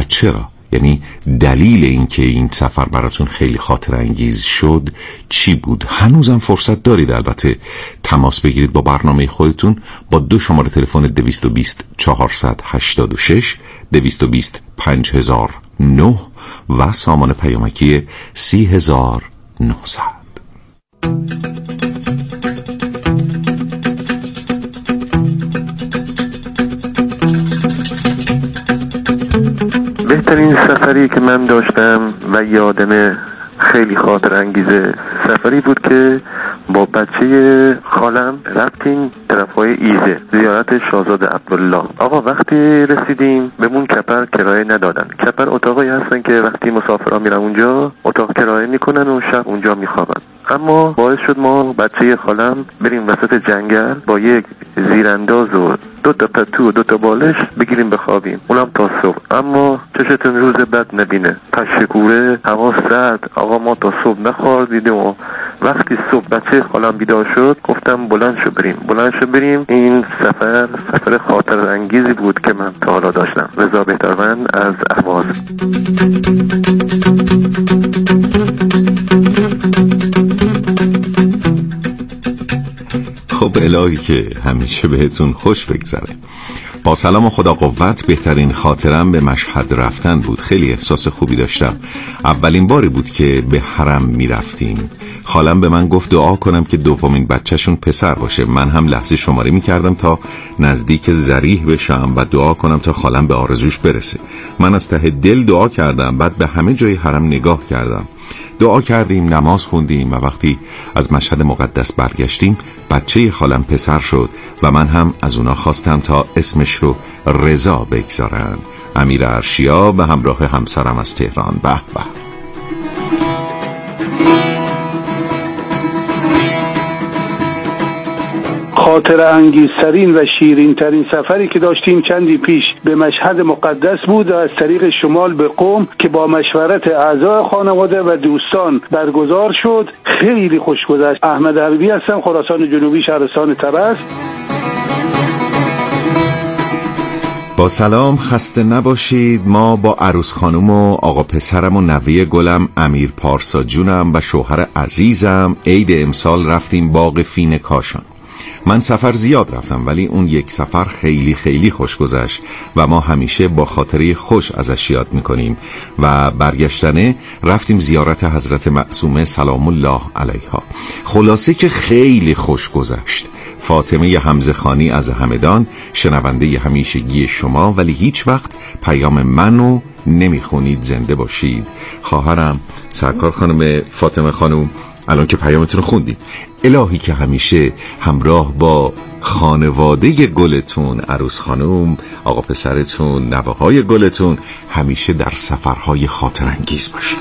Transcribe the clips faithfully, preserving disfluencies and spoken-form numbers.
چرا؟ یعنی دلیل این که این سفر براتون خیلی خاطر انگیز شد چی بود؟ هنوزم فرصت دارید البته تماس بگیرید با برنامه خودتون با دو شماره تلفن دویست و بیست چهارصد و هشتاد و شش دویست و بیست پنج هزار و نه و سامان پیامکی سی هزار و نهصد. بهترین سفری که من داشتم و یادم خیلی خاطر انگیزه سفری بود که با بچه خالم رفتیم طرفای ایزه زیارت شاهزاده عبدالله. آقا وقتی رسیدیم بهمون کپر کرایه ندادن. کپر اتاقی هستن که وقتی مسافرها میرن اونجا اتاق کرایه میکنن و شب اونجا میخوابن. اما باعث شد ما بچه خالم بریم وسط جنگل با یک زیرانداز و دو تا پتو و دو تا بالش بگیریم بخوابیم، اونم تا صبح. اما چشتون روز بد نبینه، پشکوره، هوا سرد. آقا ما تا صبح نخوردیم و وقتی صبح بچه خالم بیدار شد گفتم بلند شو بریم بلند شو بریم. این سفر سفر خاطر انگیزی بود که من تا حالا داشتم. رضا بهتروند از اهواز. خب الهی که همیشه بهتون خوش بگذره. با سلام و خدا قوت. بهترین خاطرم به مشهد رفتن بود. خیلی احساس خوبی داشتم. اولین باری بود که به حرم می رفتیم. خالم به من گفت دعا کنم که دومین بچهشون پسر باشه. من هم لحظه شماری می کردم تا نزدیک ذریح بشم و دعا کنم تا خالم به آرزوش برسه. من از ته دل دعا کردم. بعد به همه جای حرم نگاه کردم. دعا کردیم، نماز خوندیم و وقتی از مشهد مقدس برگشتیم بچه خالم پسر شد و من هم از اونا خواستم تا اسمش رو رضا بگذارن. امیر ارشیا به همراه همسرم از تهران. به به. خاطر انگیزترین و شیرین ترین سفری که داشتیم چندی پیش به مشهد مقدس بود و از طریق شمال به قم که با مشورت اعضای خانواده و دوستان برگزار شد. خیلی خوش گذشت. احمد حبیبی هستم، خراسان جنوبی، شهرستان طرز. با سلام، خسته نباشید. ما با عروس خانم و آقا پسرم و نوی گلم امیر پارسا جونم و شوهر عزیزم عید امسال رفتیم باغ فین کاشان. من سفر زیاد رفتم ولی اون یک سفر خیلی خیلی خوش گذشت و ما همیشه با خاطره خوش ازش یاد میکنیم. و برگشتنه رفتیم زیارت حضرت معصومه سلام الله علیها. خلاصه که خیلی خوش گذشت. فاطمه حمزه خانی از همدان، شنونده همیشگی شما ولی هیچ وقت پیام منو نمیخونید. زنده باشید. خواهرم سرکار خانم فاطمه خانم، الان که پیامتون خوندیم، الهی که همیشه همراه با خانواده گلتون، عروس خانم، آقا پسرتون، نوه‌های گلتون همیشه در سفرهای خاطر انگیز باشید.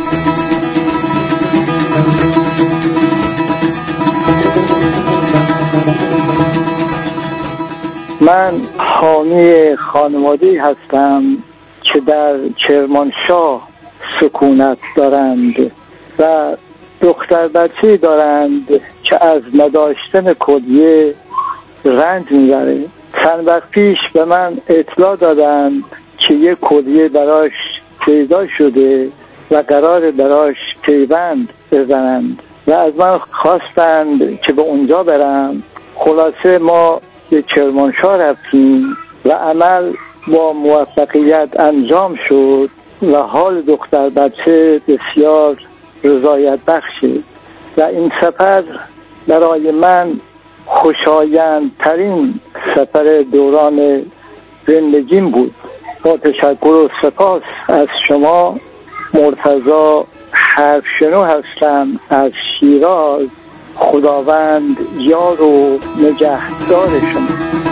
من حامی خانواده‌ای هستم که در کرمانشاه سکونت دارند و دختر بچه‌ای دارند که از نداشتن کلیه رنج میبره. چند وقت پیش به من اطلاع دادند که یک کلیه براش پیدا شده و قرار براش پیوند بزنند و از من خواستند که به اونجا برم. خلاصه ما به کرمانشاه رفتیم و عمل با موفقیت انجام شد و حال دختر بچه بسیار رضایت بخشه و این سفر برای من خوشایندترین سفر دوران زندگیم بود. با تشکر و سپاس از شما. مرتضی حرفشنو هستم از شیراز. خداوند یار و نگهدار شما.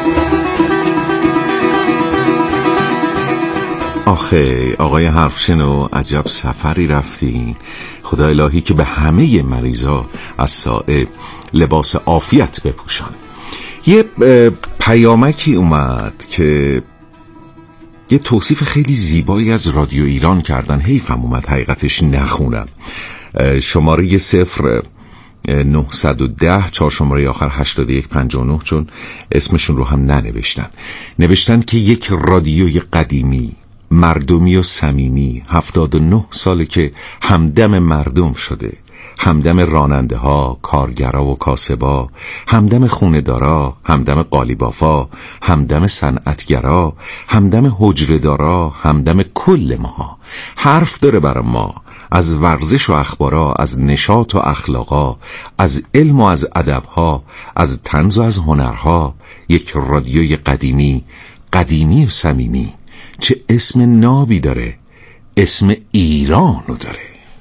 آخه آقای حرفشنو، عجب سفری رفتین. خدا الهی که به همه مریضا از سایه لباس عافیت بپوشان. یه پیامکی اومد که یه توصیف خیلی زیبایی از رادیو ایران کردن. حیفم اومد حقیقتش نخونم. شماره صفر نهصد و ده چهار شماره آخر هشتاد و یک پنجاه و نه، چون اسمشون رو هم ننوشتن. نوشتن که یک رادیوی قدیمی مردمی و صمیمی. هفتاد و نه ساله که همدم مردم شده، همدم راننده ها، کارگرا و کاسبا، همدم خونه‌دارا، همدم قالیبافا، همدم صنعتگرا، همدم حجره‌دارا، همدم کل ماها. حرف داره برای ما از ورزش و اخبارا، از نشاط و اخلاقا، از علم و از ادبها، از طنز و از هنرها. یک رادیوی قدیمی، قدیمی و صمیمی. چه اسم نابی داره، اسم ایرانو داره.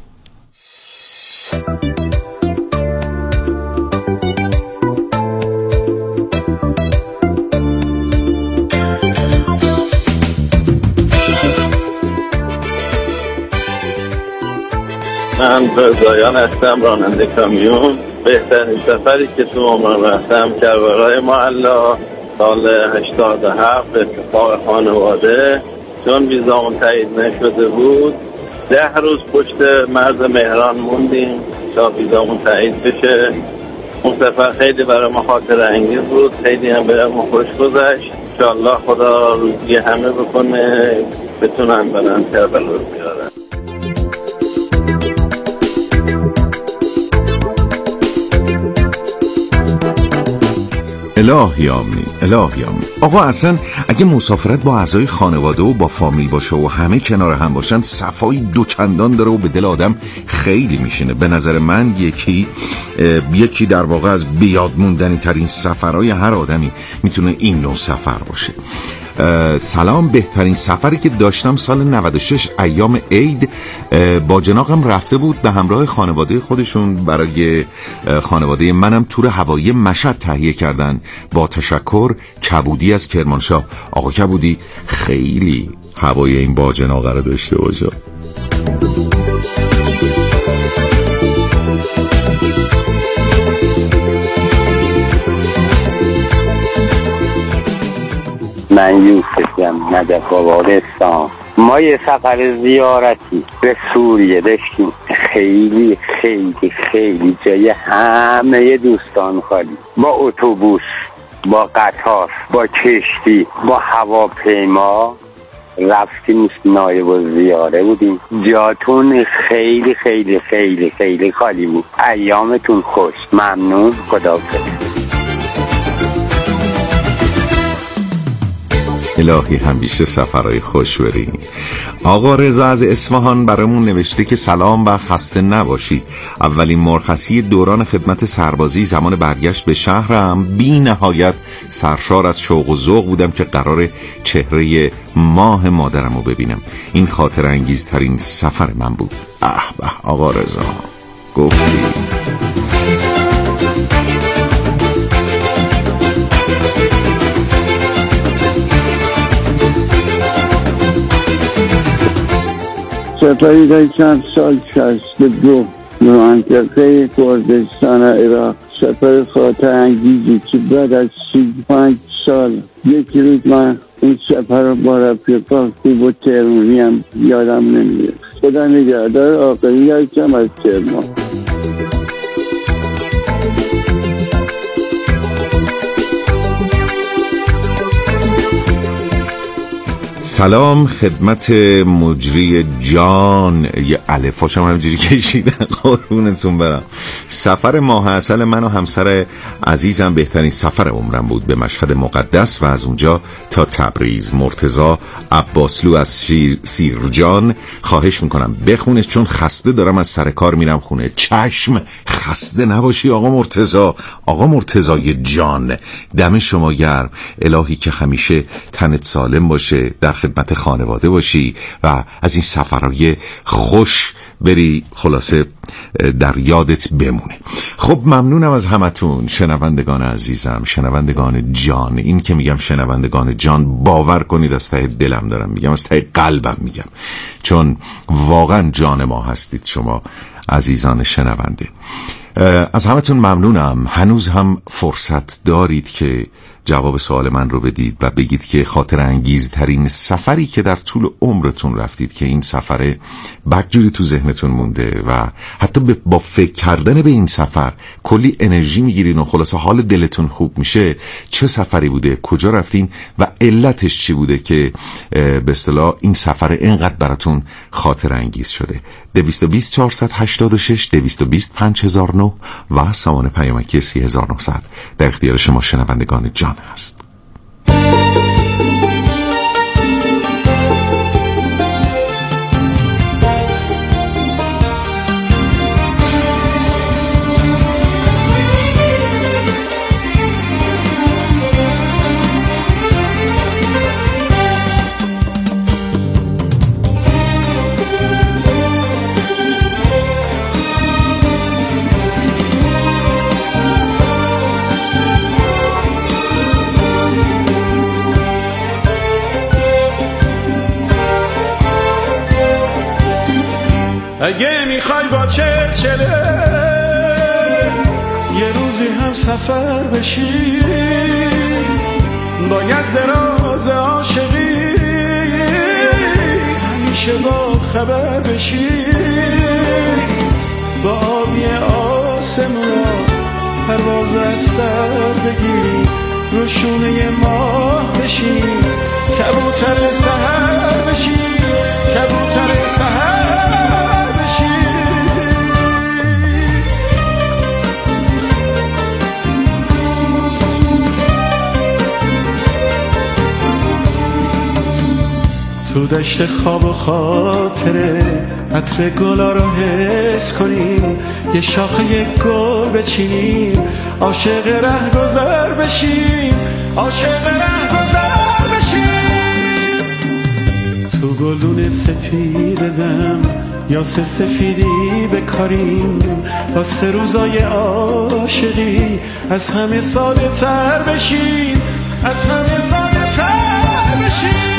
من رضایان هستم، راننده کامیون. بهترین سفری که تو عمرم رفتم کربلای معلی سال هشتاد و هفت اتفاق خانواده، چون ویزامون تایید نشده بود ده روز پشت مرز مهران موندیم تا ویزامون تایید بشه. اون سفر خیلی برای ما خاطر انگیز بود، خیلی هم برامون خوش گذشت. انشالله خدا روزی همه بکنه بتونن برن کربلا رو بیارن. الهی آمین، الهی آمین. آقا اصلا اگه مسافرت با اعضای خانواده و با فامیل باشه و همه کنار هم باشن صفای دوچندان داره و به دل آدم خیلی میشینه. به نظر من یکی یکی در واقع از بیاد موندنی ترین سفرهای هر آدمی میتونه این نوع سفر باشه. سلام، بهترین سفری که داشتم سال نود و شش ایام عید با جناقم رفته بود به همراه خانواده خودشون. برای خانواده منم تور هوایی مشهد تهیه کردن. با تشکر، کبودی از کرمانشاه. آقا کبودی خیلی هوای این با جناقه رو داشته باشه. من یوسفیم، نجف آبادستان. ما یه سفر زیارتی به سوریه داشتیم. خیلی خیلی خیلی جای همه دوستان خالی، با اتوبوس، با قطار، با کشتی، با هواپیما رفتیم. نایب الزیاره بودیم. جاتون خیلی خیلی خیلی خیلی خالی بود. ایامتون خوش. ممنون. خداحافظ. الهی همیشه سفرهای خوش بریم. آقا رضا از اصفهان برامون نوشته که سلام و خسته نباشید. اولین مرخصی دوران خدمت سربازی زمان برگشت به شهرم بی نهایت سرشار از شوق و ذوق بودم که قرار چهره ماه مادرم رو ببینم. این خاطر انگیزترین سفر من بود. اه به آقا رضا گفتی. سفری در چند سال شست دو منطقه کردستان عراق، سفر خاطر انگیزی که بعد از سی پنج سال یک روز من این سفر رو با رفیقا خوب و تهرونی هم یادم نمیاد. خدا نگهدار. آقایی هستم از تهران. سلام خدمت مجری جان. یه الفاش هم همجوری کشیدن، قربونتون برم. سفر ماه عسل من و همسر عزیزم بهترین سفر عمرم بود به مشهد مقدس و از اونجا تا تبریز. مرتضی عباسلو از شیر سیرجان. خواهش میکنم بخونش چون خسته دارم از سر کار میرم خونه. چشم، خسته نباشی آقا مرتضی. آقا مرتضی جان دم شما گرم. الهی که همیشه تنت سالم باشه، در خدمت خانواده باشی و از این سفرهای خوش بری، خلاصه در یادت بمونه. خب ممنونم از همتون شنوندگان عزیزم، شنوندگان جان. این که میگم شنوندگان جان، باور کنید از ته دلم دارم میگم، از ته قلبم میگم، چون واقعا جان ما هستید شما عزیزان شنونده. از همتون ممنونم. هنوز هم فرصت دارید که جواب سوال من رو بدید و بگید که خاطر انگیزترین سفری که در طول عمرتون رفتید که این سفر بدجوری تو ذهنتون مونده و حتی با فکر کردن به این سفر کلی انرژی میگیرین و خلاصه حال دلتون خوب میشه، چه سفری بوده، کجا رفتین و علتش چی بوده که به اصطلاح این سفر اینقدر براتون خاطر انگیز شده؟ دویست و بیست چهارصد و هشتاد و شش دویست و بیست پنج هزار و نه و سامان پیامکی سی هزار و نهصد در اختیار شما شنوندگان جان هست. اگه میخوای با چلچله یه روزی هم سفر بشی، باید زراز عاشقی همیشه با خبر بشی، با آبی آسمون پرواز از سر بگیری، رو شونه ماه بشی، کبوتر سحر بشی، کبوتر سحر تو دشت خواب و خاطره عطر گلا رو حس کنیم، یه شاخه یه گل بچینیم، عاشق ره گذر بشیم، عاشق ره گذر بشیم. تو گلدون سپید دم یا سه سفیدی بکاریم، واسه روزای عاشقی از همه ساده تر بشیم، از همه ساده تر بشیم.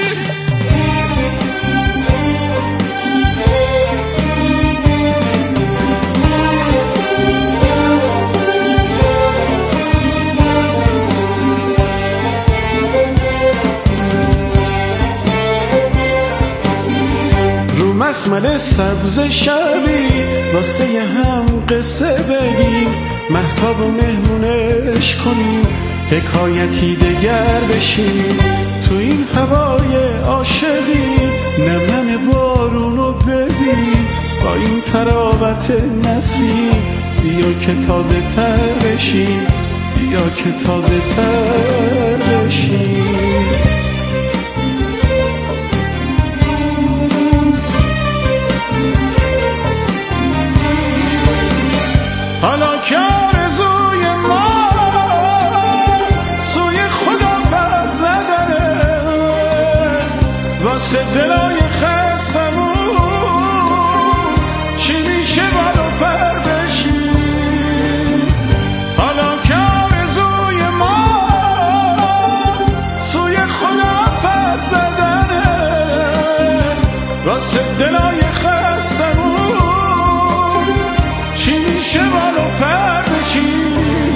مخمل سبز شبی واسه یه هم قصه بگیم، مهتاب و مهمونش کنیم، حکایتی دگر بشیم. تو این هوای عاشقی نمن بارونو ببین، با این تراوت نسیم بیا که تازه تر بشیم، بیا که تازه تر بشیم. حالا که آرزوی ما سوی خدا پر زدنه، واسه دلای خستمون چی میشه بالا پر بشیم. حالا که آرزوی ما سوی خدا پر زدنه، واسه دلای خستمون چی میشه بالا پر بشیم.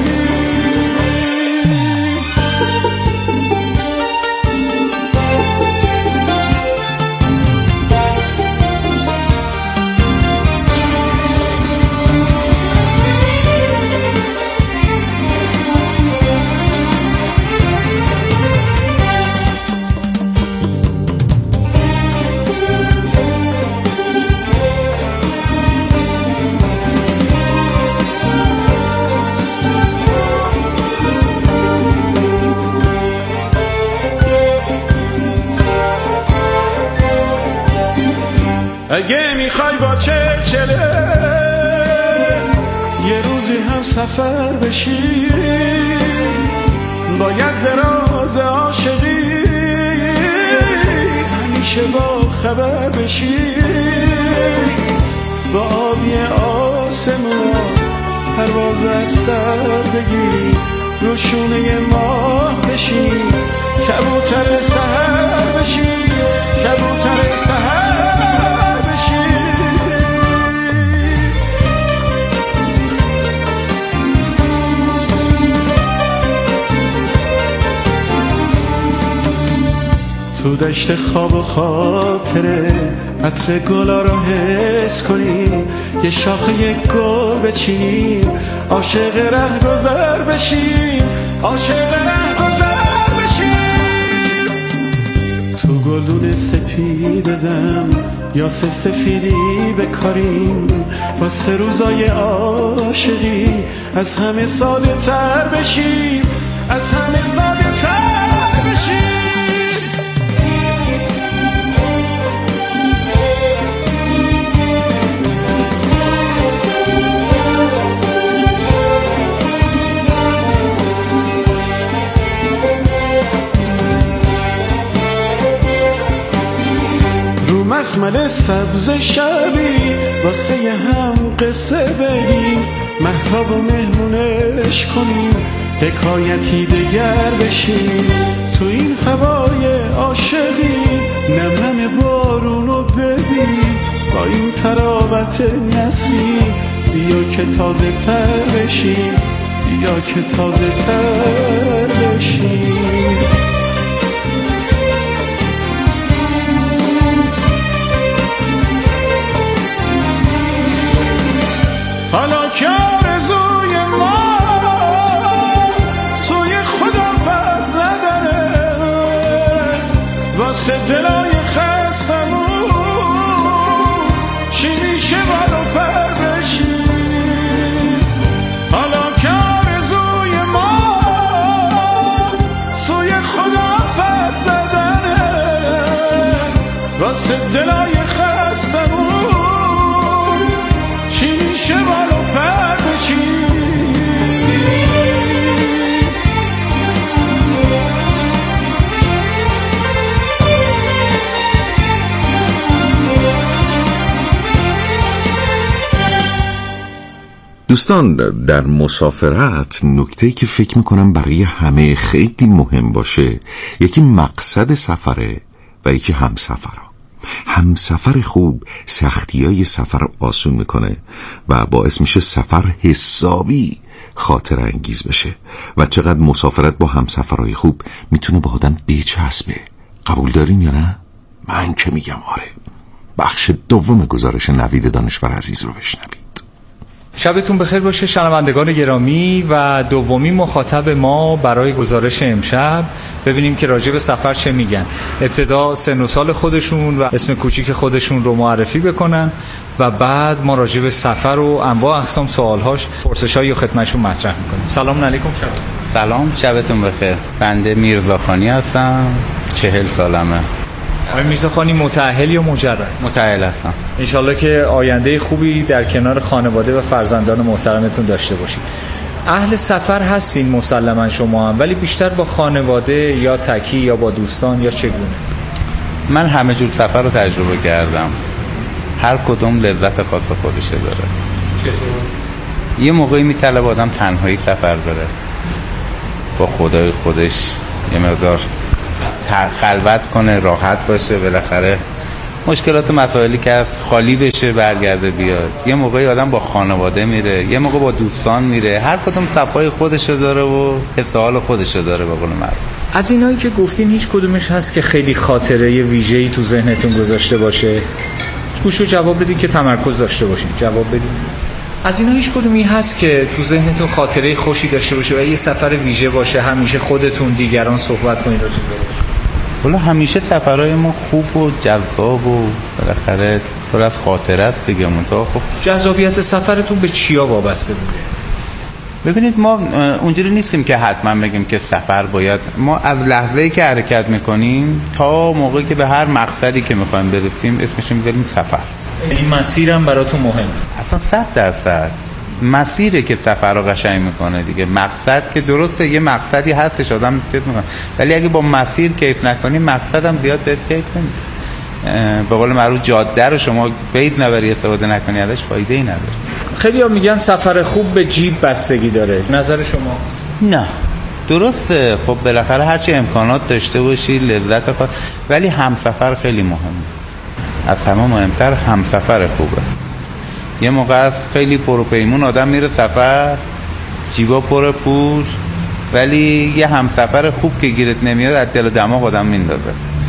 اگه میخوای با چلچله یه روزی هم سفر بشی، باید زراز عاشقی همیشه با خبر بشی، با آبی آسمون پرواز از سر بگیری، رو شونه ماه بشی، کبوتر سحر بشی، کبوتر سحر دشت خواب و خاطره عطر گلا رو حس کنیم، یه شاخه یک گل بچینیم، عاشق ره گذر بشیم، عاشق ره گذر بشیم. تو گلدون سپیده دم یا سه سفیدی بکاریم، واسه روزای عاشقی از همه ساده تر بشیم، از همه ساده تر بشیم. مخمل سبز شبی واسه هم قصه بگیم، مهتاب و مهمونش کنیم، حکایتی دگر بشیم. تو این هوای عاشقی نم نم بارونو ببین، با این تراوت نسیم بیا که تازه تر بشیم، بیا که تازه تر بشیم. حالا که آرزوی ما سوی خدا بر زدنه، واسه دلای خستمون چی میشه برو پر بشیم. حالا که آرزوی ما سوی خدا بر زدنه، واسه دلای خستمون چی میشه برو پر بشیم. دوستان، در مسافرت نکته‌ای که فکر میکنم برای همه خیلی مهم باشه، یکی مقصد سفره و یکی همسفرها. همسفر خوب سختیای سفر رو آسون میکنه و باعث میشه سفر حسابی خاطر انگیز بشه و چقدر مسافرت با همسفرهای خوب میتونه با آدم بچسبه. قبول دارین یا نه؟ من که میگم آره. بخش دوم گزارش نوید دانشور عزیز رو بشنوید. شبتون بخیر باشه شنوندگان گرامی و دومی مخاطب ما برای گزارش امشب. ببینیم که راجع به سفر چه میگن. ابتدا سن و سال خودشون و اسم کوچیک خودشون رو معرفی بکنن و بعد ما راجع به سفر و انواع اقسام سوالهاش پرسشایی خدمتشون مطرح میکنیم. سلام علیکم. شب سلام، شبتون بخیر. بنده میرزاخانی هستم، چهل سالمه. آقای میرزاخانی متأهل یا مجرد؟ متأهل هستم. انشالله که آینده خوبی در کنار خانواده و فرزندان محترمتون داشته باشید. اهل سفر هستین مسلما شما هم، ولی بیشتر با خانواده یا تکی یا با دوستان یا چگونه؟ من همه جور سفر رو تجربه کردم، هر کدوم لذت خاص خودشه داره. چطور؟ یه موقعی میطلب آدم تنهایی سفر بره، با خدای خودش یه مقدار خلوت کنه، راحت باشه، بالاخره مشکلات و مسائلی که از خالی بشه برگرده بیاد. یه موقعی آدم با خانواده میره، یه موقع با دوستان میره، هر کدوم صفای خودشو داره و حس و حال خودشو داره. به قول معروف از اینایی که گفتین هیچ کدومش هست که خیلی خاطره ویژه‌ای تو ذهنتون گذاشته باشه؟ گوشو جواب بدین که تمرکز داشته باشین. جواب بدین. از اینا هیچ کدومی هست که تو ذهنتون خاطره خوشی داشته باشه و یه سفر ویژه باشه، همیشه خودتون دیگران صحبت کنید راجع بهش؟ والا همیشه سفرهای ما خوب و جذاب و بالاخره پر از خاطره است دیگه. منتها خب جذابیت سفرتون به چیا وابسته بوده؟ ببینید، ما اونجوری نیستیم که حتما بگیم که سفر باید، ما از لحظه‌ای که حرکت میکنیم تا موقعی که به هر مقصدی که میخوایم برسیم اسمش میذاریم سفر. این مسیرم براتون مهمه؟ اصلا صد درصد مسیره که سفر رو قشنگ میکنه دیگه. مقصد که درسته یه مقصدی هستش آدم چیز میکنه، ولی اگه با مسیر کیف نکنی مقصدم زیاد بهت کیف نمیده. به قول معروف جاده رو شما فید نبری استفاده نکنی ازش فایده ای نداره. خیلی ها میگن سفر خوب به جیب بستگی داره، نظر شما؟ نه درسته، خب بالاخره هرچی امکانات داشته باشی لذت خواهد، ولی همسفر خیلی مهمه. از همه مهمتر همسفر خوبه. یه موقع از خیلی پروپیمون آدم میره سفر، جیبا پر پول، ولی یه همسفر خوب که گیرت نمیاد از دل و دماغ آدم میندازه.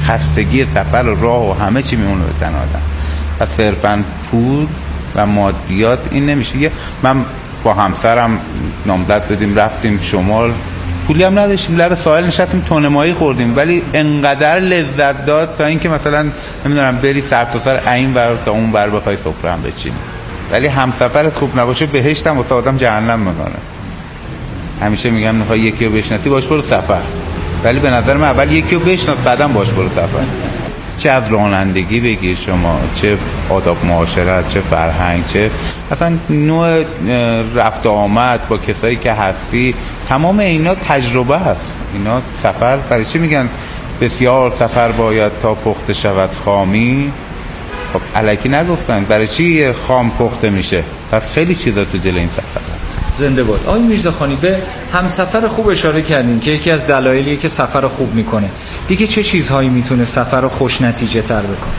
خستگی سفر و راه و همه چی میمونه به تن آدم و صرفاً پول و مادیات این نمیشه. من با همسرم نامزد بدیم رفتیم شمال، پولی هم نداشتیم، لب ساحل نشستیم تونه ماهی خوردیم، ولی انقدر لذت داد تا اینکه مثلا نمیدونم بری سر تا سر این ور تا اون ور بخوای سفره هم بچینی. ولی همسفرت خوب نباشه بهشت هم واسه آدم جهنم میکنه. همیشه میگم میخوای یکی رو بشناسی باش برو سفر، ولی به نظر من اول یکی رو بشناس بعدم باش برو سفر. چه از رانندگی بگیر شما، چه آداب معاشرت، چه فرهنگ، چه اصلا نوع رفت آمد با کسایی که هستی، تمام اینا تجربه هست. اینا سفر برای چی میگن بسیار سفر باید تا پخته شود خامی؟ خب الکی نگفتن، برای چی خام پخته میشه؟ پس خیلی چیزا تو دل این سفر. زنده باد. آقای میرزاخانی به همسفر خوب اشاره کردین که یکی از دلایلیه که سفر خوب میکنه. دیگه چه چیزهایی میتونه سفر رو خوش نتیجه تر بکنه؟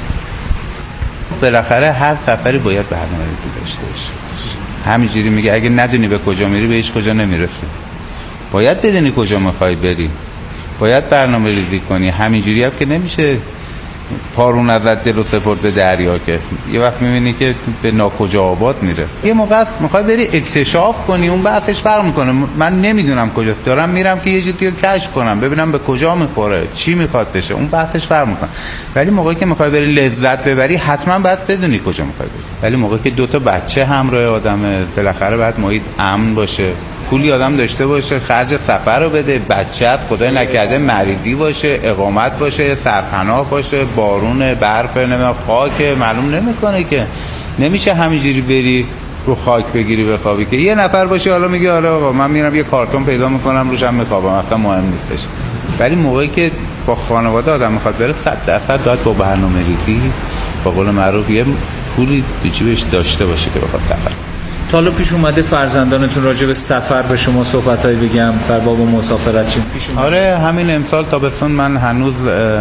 بالاخره هر سفری باید برنامه‌ریزی داشته باشه. همینجوری میگه اگه ندونی به کجا میری به هیچ کجا نمیرسی. باید بدونی کجا میخوای بری. باید برنامه‌ریزی کنی. همینجوری هم که نمیشه پارون ازت دل و سپرد به دریا که یه وقت میبینی که به ناکجا آباد میره. یه موقع میخوای بری اکتشاف کنی، اون بحثش فرق میکنه. من نمیدونم کجا دارم میرم که یه چیزی رو کشف کنم، ببینم به کجا میخوره، چی میخواد بشه، اون بحثش فرق میکنه. ولی موقعی که میخوای بری لذت ببری حتما باید بدونی کجا میخوای بری. ولی موقعی که دو تا بچه همراه آدمه بالاخره باید محیط امن باشه، پولی آدم داشته باشه، خرج سفر رو بده، بچه‌ت خدای نکرده مریضی باشه، اقامت باشه، سرپناه باشه، بارون، برف، نمیدونم خاک، معلوم نمیکنه که نمیشه همینجوری بری رو خاک بگیری بخوابی که یه نفر باشه حالا میگه آره آقا من میرم یه کارتون پیدا میکنم روشم میخوابم، اصلا مهم نیستش. ولی موقعی که با خانواده آدم میخواد بره صد درصد باید با برنامه‌ریزی با قول معروف یه پولی تو جیبش داشته باشه که بخواد سفر. تا حالا پیش اومده فرزندانتون راجع به سفر به شما صحبتایی بگم در باب مسافرت چی پیش اومده؟ آره همین امسال تابستون من هنوز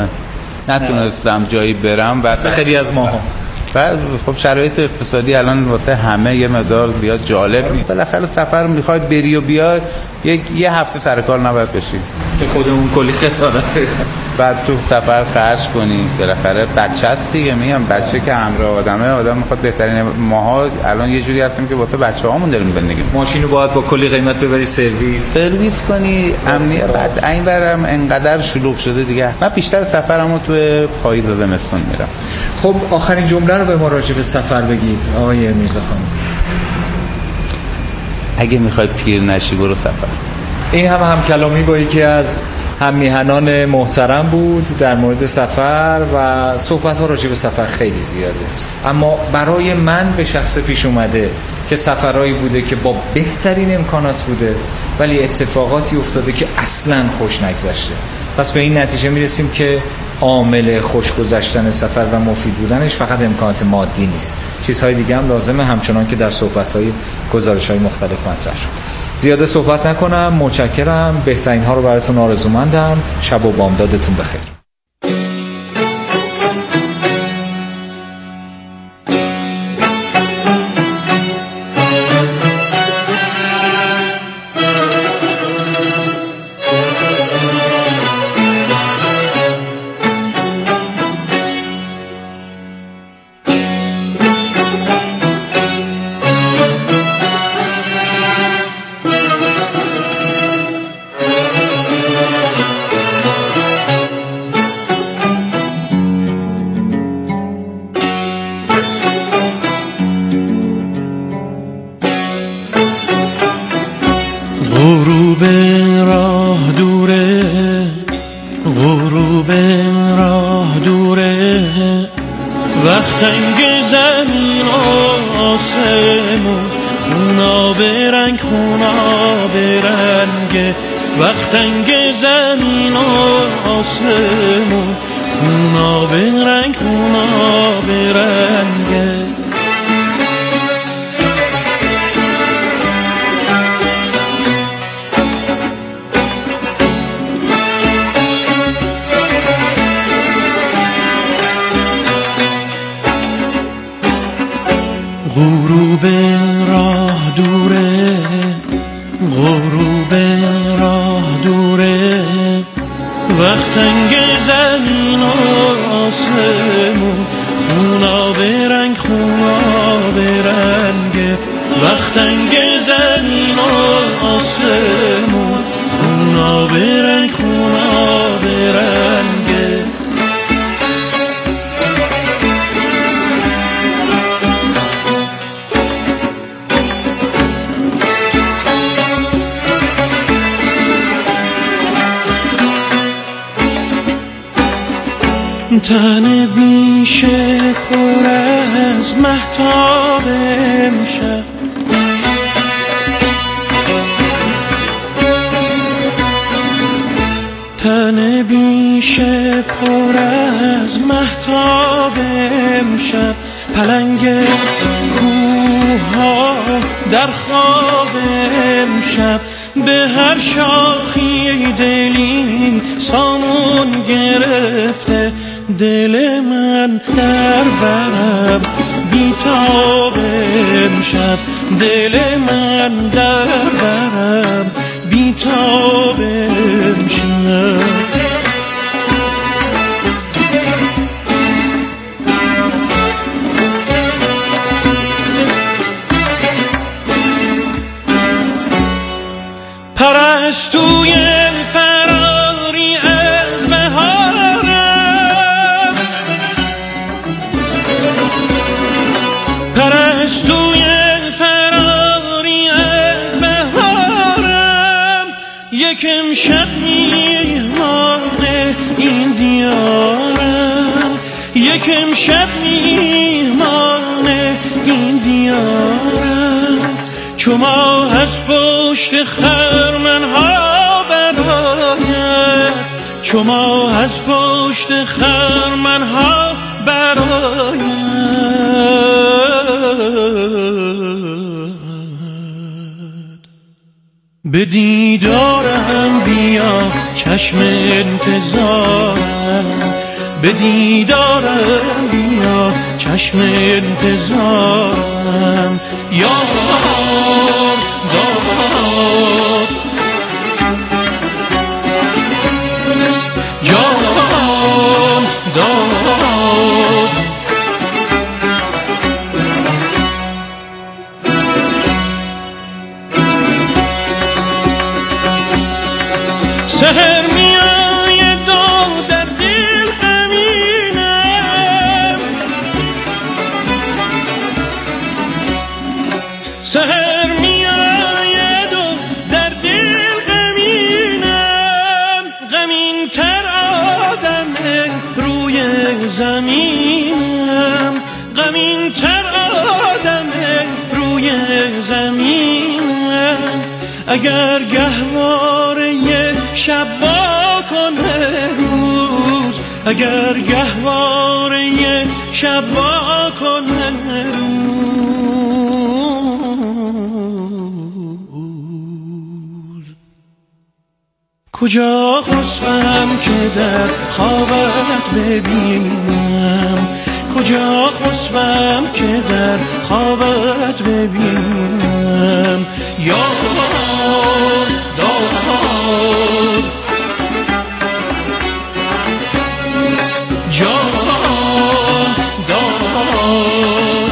نتونستم جایی برم و خیلی از ماها و خب شرایط اقتصادی الان واسه همه یه مقدار بیاد جالب نیست. بالاخره سفر میخواد بری و بیاد یک یه هفته سر کار نباید بشی به خودمون کلی خسارته، بعد تو سفر خرج کنی. بالاخره بچه‌ت دیگه، میگم بچه که همراه آدمه آدم میخواد بهترین. ماها الان یه جوری هستیم که واسه بچه‌هامون داریم زندگی. ماشینو باید با کلی قیمت ببری سرویس سرویس کنی، امنیت. بعد این برم انقدر شلوغ شده دیگه. من بیشتر سفرمو تو پاییز و زمستون میرم. خب آخرین جمله رو به ما راجع به سفر بگید آقای میرزاخانی. اگه میخوای پیر نشی برو سفر. این هم هم کلامی با یکی از هم میهنان محترم بود در مورد سفر و صحبت ها راجع به سفر خیلی زیاده، اما برای من به شخص پیش اومده که سفرهایی بوده که با بهترین امکانات بوده ولی اتفاقاتی افتاده که اصلا خوش نگذشته. پس به این نتیجه میرسیم که عامل خوش گذشتن سفر و مفید بودنش فقط امکانات مادی نیست، چیزهای دیگه هم لازمه، همچنان که در صحبت‌های گزارش‌های مختلف مطرح شد. زیاده صحبت نکنم، متشکرم، بهترین ها رو براتون آرزومندم. شب و بامدادتون بخیر. غروب راه دوره، غروب راه دوره، وقتنگ زمین و آسمون، خونا به رنگ خونا به رنگ، وقتنگ زمین و آسمون، خونا به رنگ خونا به رنگ. غروب راه دوره، غروب راه دوره، وقتنگ زمین و آسمون، خونا به رنگ خونا به رنگ وقتنگ زمین و آسمون، خونا به رنگ خونا به رنگ. تن بیشه پر از مهتاب امشب، تن بیشه پر از مهتاب امشب، پلنگ کوها در خواب امشب، به هر شاخی دلی سامون گرفته، دل من در برم بیتاب امشب، دل من در برم بیتاب امشب. پرستوی فراری از بهارم، پرستوی فراری از بهارم، یک امشب میهمان این دیارم، یک امشب میهمان این دیارم، چو ماه از پشت خرمنها براید، چو ماه از پشت خرمنها براید، به دیدارم بیا چشم انتظارم، به دیدارم بیا چشم انتظارم، یار داد جان داد. سحر میآید و در دل غمینم، سحر میآید و در دل غمینم، غمین تر آدم روی زمینم، غمین تر آدم روی زمینم، اگر گهواره شب وا کنه روز، اگر گهواره شب وا کنه روز، کجا خسبم که در خوابت ببینم، کجا خسبم که در خوابت ببینم، یار داد جان داد.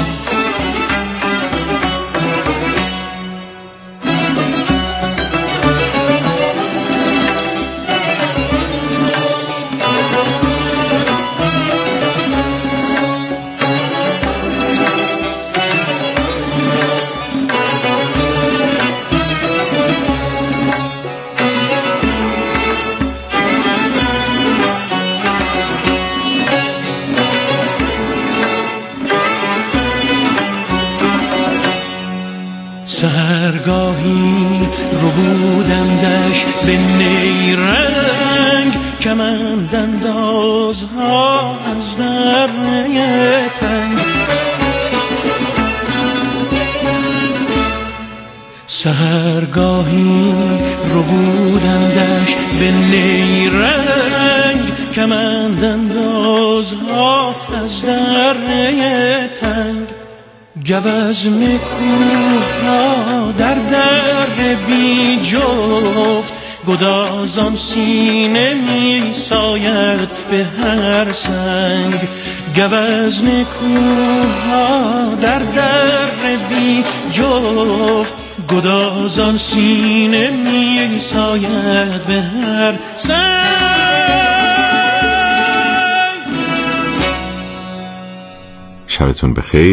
سحرگاهی رو بودندش به نیرنگ، کمند اندازها از درنه تنگ، سحرگاهی رو بودندش به نیرنگ، کمند اندازها از درنه تنگ، گوزم کوه ها در در بی جفت، گدازان سینه می ساید به هر سنگ گوزن کوها در در بی جفت گدازان سینه می ساید به هر سنگ. شبتون بخیر.